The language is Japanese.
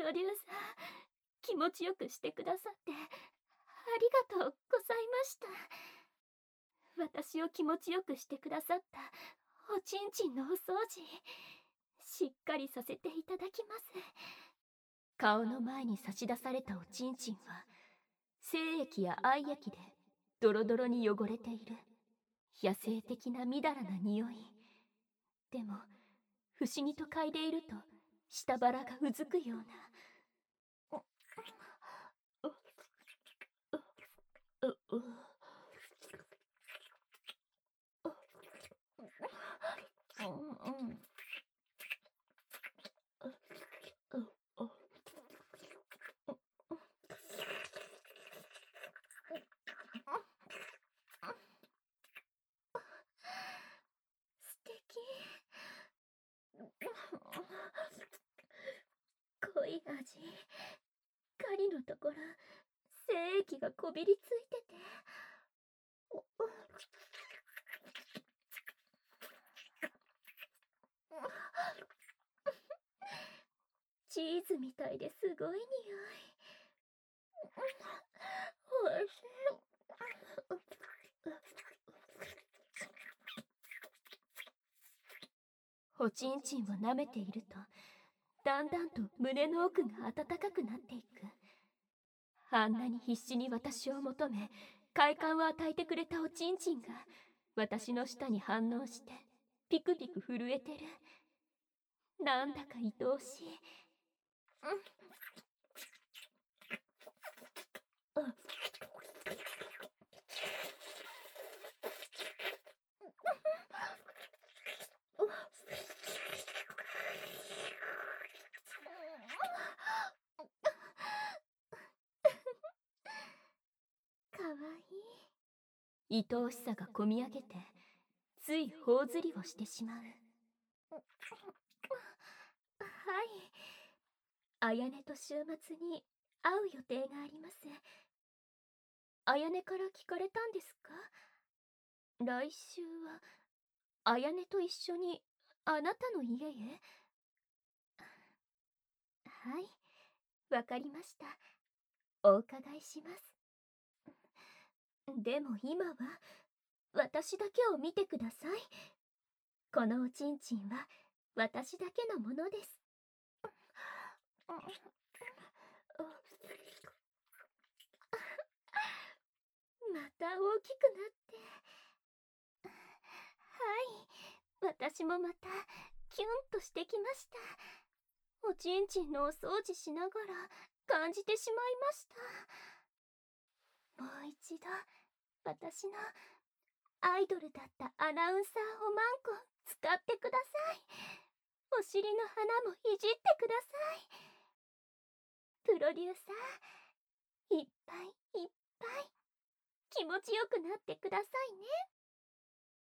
ロデューサー、気持ちよくしてくださってありがとうございました。私を気持ちよくしてくださったおちんちんのお掃除、しっかりさせていただきます。顔の前に差し出されたおちんちんは精液や愛液でドロドロに汚れている野生的なみだらな匂い。でも不思議と嗅いでいると下腹がうずくような。素敵。濃い味。狩りのところ精液がこびりついてて、チーズみたいですごい匂い。おいしい。おちんちんを舐めているとだんだんと胸の奥が温かくなっていく。あんなに必死に私を求め快感を与えてくれたおちんちんが私の舌に反応してピクピク震えてる。なんだか愛おしい。かわいい。愛おしさがこみ上げてつい頬ずりをしてしまう。はい、あやねと週末に会う予定があります。あやねから聞かれたんですか？来週はあやねと一緒にあなたの家へ？はい、わかりました。お伺いします。でも今は私だけを見てください。このおちんちんは私だけのものです。また大きくなって。はい、私もまたキュンとしてきました。おちんちんのお掃除しながら感じてしまいました。もう一度私のアイドルだったアナウンサーおまんこ使ってください。お尻の花もいじってください。プロデューサー、いっぱいいっぱい気持ちよくなってくださいね。